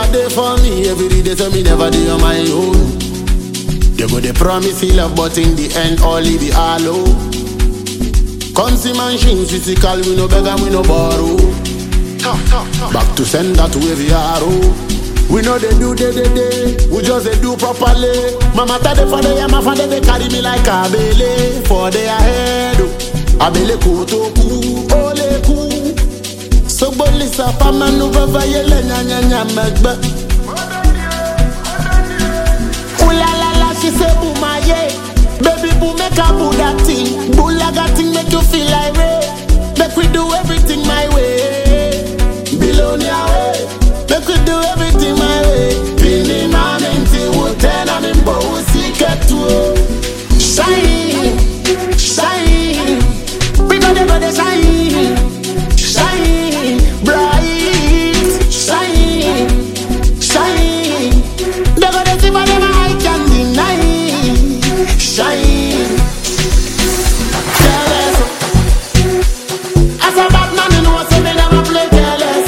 are there for me every day, so me never do on my own. They go they promise you love, but in the end, all it be hollow. Come see mansion physical, we no beg and we no borrow. Back to send that wavy arrow. We know they do, we just they do properly. Mama tell the father, yeah, my father, they carry me like a bele. For their head, a bele koto ku, ole ku. So bolisa pa manu baba yele nya megbe. Ooh la la la, she say boo my yeah. Baby boo make a boo that thing. Boo like that thing make you feel like rain. Make we do everything my way. Below your way. Make we do everything my way. Pini mamenti wotena mimbo usiketu. Shine, shine. We gonna shine, shine bright, shine, shine. They gonna see what them I can deny. Shine. Careless. As a bad man, you know say me never play careless.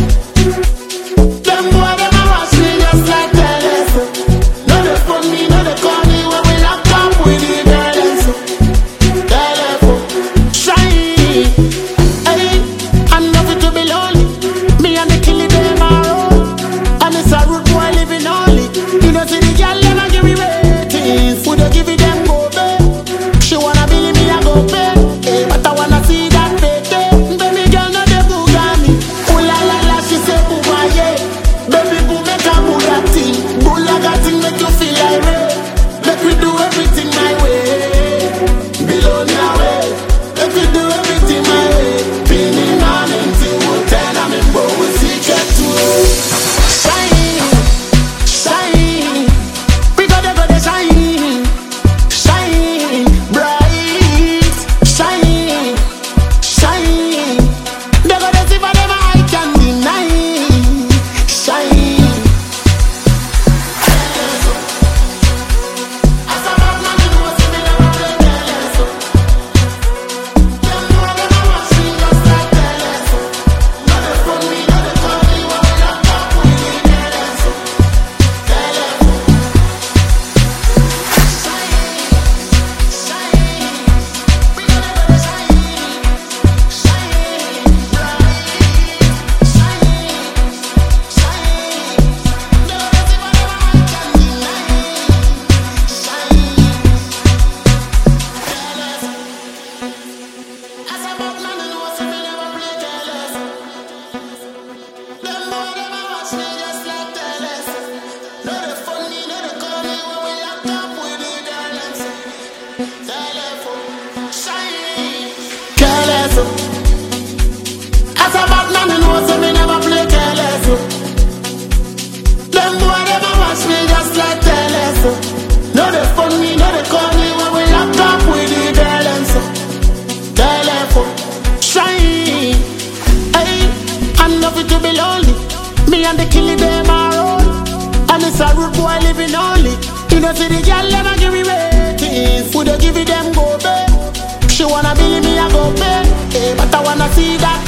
Them boy them a watch me just like careless. No they phone me, no they call me when we lock up with the careless. Careless. Shine. Hey, I'm nothing to be lonely. Me and the killie them are old. And it's a rude boy living only. You know see the girl never give me ratings. Would you give it them go babe? She wanna believe me I go pay. Hey, but I wanna see that baby. Baby girl no they booga me. Ooh la la la, she say boo my yeah. Baby boo make a boo that thing. Boo like that thing make you feel like rain. Make we do everything my way. Below your way. Make we do everything my way. Pini man until we turn and me bow we see get to. Shine, shine. We gotta shine, shine bright, shine, shine. They gotta see for them I can deny. Shine. As a bad man, you know see me never play careless. Them boy them a watch me just like careless. No they phone me, no they call me when we lock up with the careless. Careless. Careless. As a bad man, you know, say me never play careless. Them boy, them a watch me just like careless. No, they phone me, no, they call me when we lock up with the careless. Careless. Shine. Hey, I'm nothing to be lonely. Me and the killie, them are old. And it's a rude boy living only. You know, see the girl never give me ratings. Would you give it them go babe? She wanna believe me, I go pay. Hey, but I wanna see that